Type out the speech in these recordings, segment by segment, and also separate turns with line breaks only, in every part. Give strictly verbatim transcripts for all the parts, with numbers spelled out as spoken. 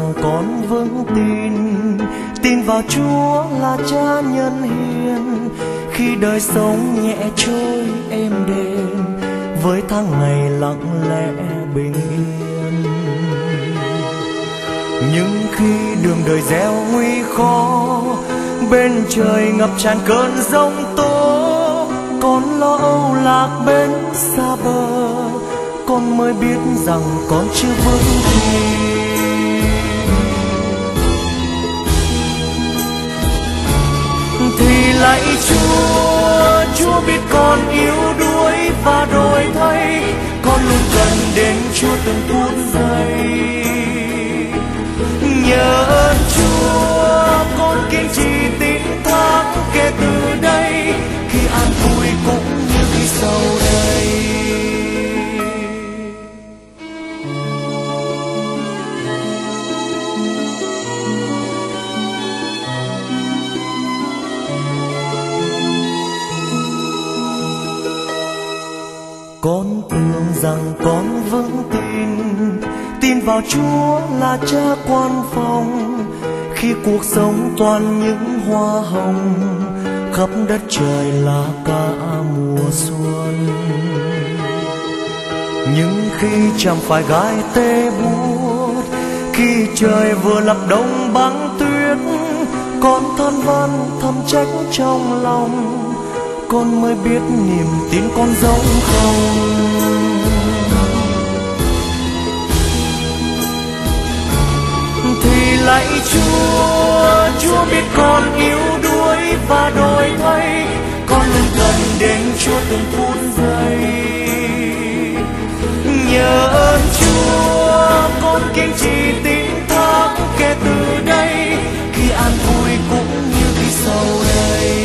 rằng con vững tin, tin vào Chúa là Cha nhân hiền. Khi đời sống nhẹ trôi êm đềm, với tháng ngày lặng lẽ bình yên. Nhưng khi đường đời gieo nguy khó, bên trời ngập tràn cơn giông tố, con lo âu lạc bên xa bờ, con mới biết rằng con chưa vững tin. Thì lạy Chúa, Chúa biết con yếu đuối và đổi thay, con luôn cần đến Chúa từng phút giây. Nhờ ơn Chúa, con kiên trì tín thác kể từ đây, khi an vui cũng như khi sau đây. Con tưởng rằng con vững tin, tin vào Chúa là Cha quan phòng. Khi cuộc sống toàn những hoa hồng, khắp đất trời là cả mùa xuân. Nhưng khi chẳng phải gai tê buốt, khi trời vừa lập đông băng tuyết, con than van thầm trách trong lòng, con mới biết niềm tin con giống không. Thì lạy Chúa, Chúa biết con yếu đuối và đổi thay, con luôn cần đến Chúa từng phút giây. Nhờ ơn Chúa, con kiên trì tín thác kể từ đây, khi an vui cũng như khi sau đây.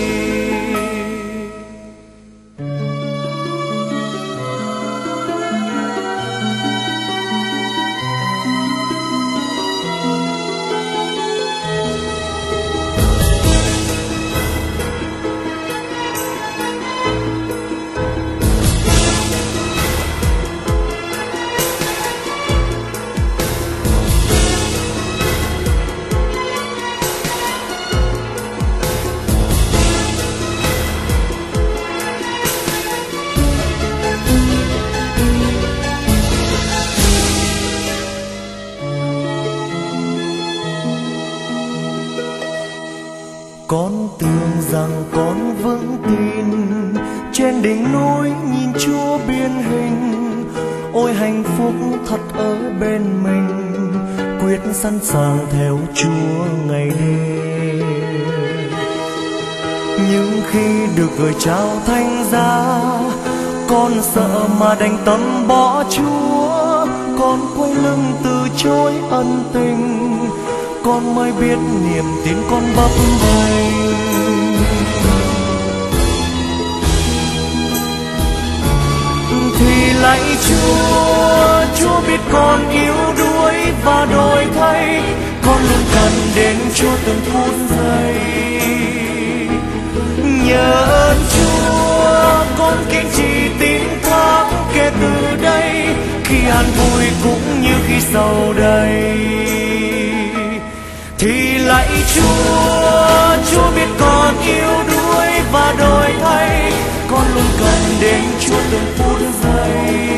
Con tưởng rằng con vững tin, trên đỉnh núi nhìn Chúa biến hình. Ôi hạnh phúc thật ở bên mình, quyết sẵn sàng theo Chúa ngày đêm. Nhưng khi được gửi trao thánh giá, con sợ mà đành tâm bỏ Chúa. Con quay lưng từ chối ân tình, con mới biết niềm tin con bấp bênh. Thì lạy Chúa, Chúa biết con yếu đuối và đổi thay, con luôn cần đến Chúa từng phút giây. Nhờ ơn Chúa, con kiên trì tín thác kể từ đây, khi an vui cũng như khi sau đây. Thì lạy Chúa, Chúa biết con yếu đuối và đổi thay, con luôn cần đến Chúa từng phút giây.